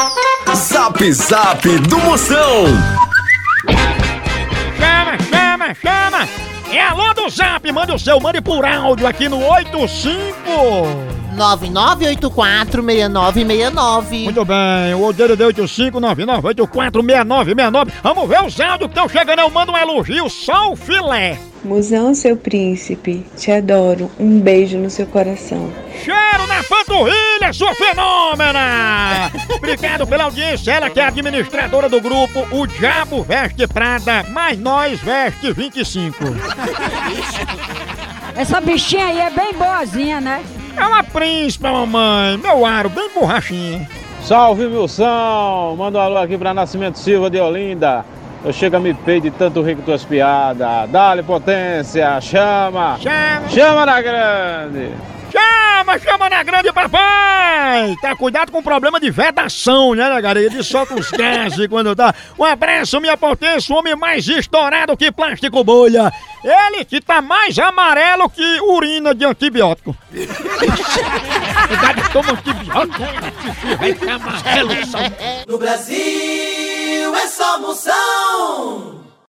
Zap Zap do Moção. Chama! É alô do Zap, mande por áudio aqui no 99846969. Muito bem, o DDD 8599846969. Vamos ver os áudios que estão chegando, eu mando um elogio, só o filé. Mozão, seu príncipe, te adoro. Um beijo no seu coração. Cheiro na panturrilha, sua fenômena! Obrigado pela audiência, ela que é administradora do grupo O Diabo Veste Prada, mas nós veste 25. Essa bichinha aí é bem boazinha, né? É uma príncipe, mamãe, meu aro, bem borrachinha. Salve, Moção! Manda um alô aqui pra Nascimento Silva de Olinda. Eu chego a me pedir de tanto rir com tuas piadas. Dá-lhe potência, chama na grande! Chama na grande, papai! Tá cuidado com o problema de vedação, né, galera? Ele solta os gases quando tá. Um abraço, minha potência, o homem mais estourado que plástico bolha. Ele que tá mais amarelo que urina de antibiótico. Cuidado, toma antibiótico, vai ficar amarelo. No Brasil é só Moção.